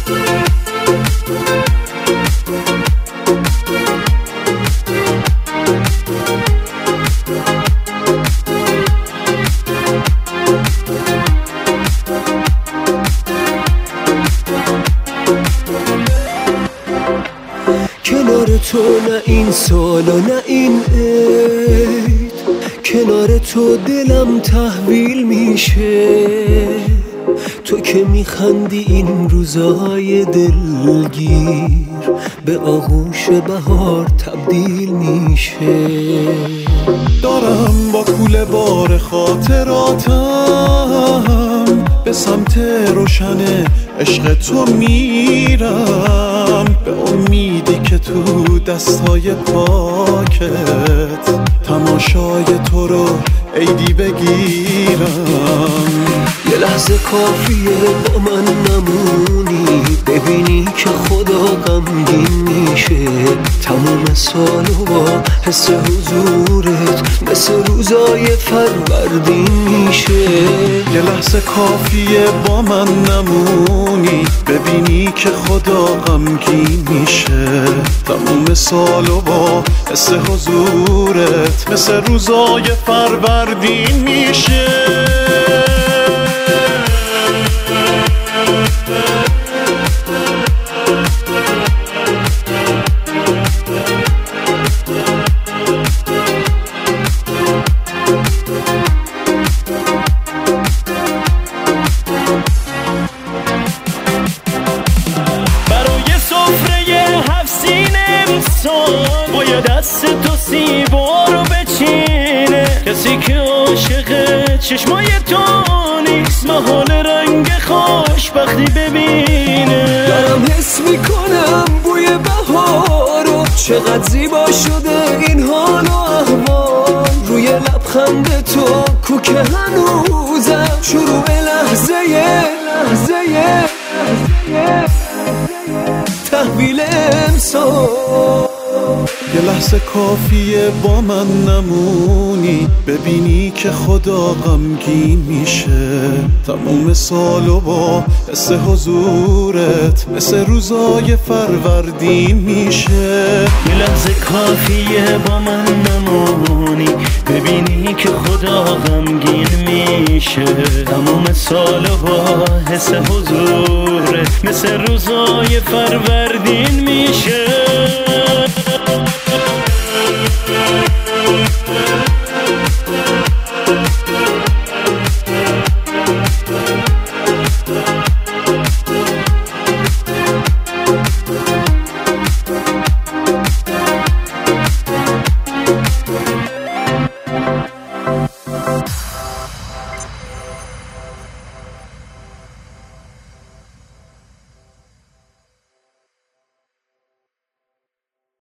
کنار تو نه این سال و نه این عید، کنار تو دلم تحویل میشه. تو که میخندی این روزای دلگیر به آغوش بهار تبدیل میشه. دارم با کوله بار خاطراتم به سمت روشن عشق تو میرم، به امیدی که تو دستای پاکت تماشای تو رو عیدی بگیرم. یه لحظه کافیه با من نمونی، ببینی که خدا غمگین میشه. تموم سالو با حس حضورت مثل روزای فروردین میشه. یه لحظه کافیه با من نمونی، ببینی که خدا غمگین میشه. تموم سالو با حس حضورت مثل روزای فروردین میشه. باید دست تو سیبا رو بچینه، کسی که عاشق چشمای تو نیست محال رنگ خوشبختی ببینه. دارم حس میکنم بوی بهارو، چقدر زیبا شده این حال و احوال. روی لبخند تو کوک هنوزم شروع لحظه تحویل امسال. یه لحظه کافیه با من نمونی، ببینی که خدا غمگین میشه. تموم سالو با حس حضورت مثل روزای فروردین میشه. یه لحظه کافیه با من نمونی، ببینی که خدا غمگین میشه. تموم سالو با حس حضورت مثل روزای فروردین میشه.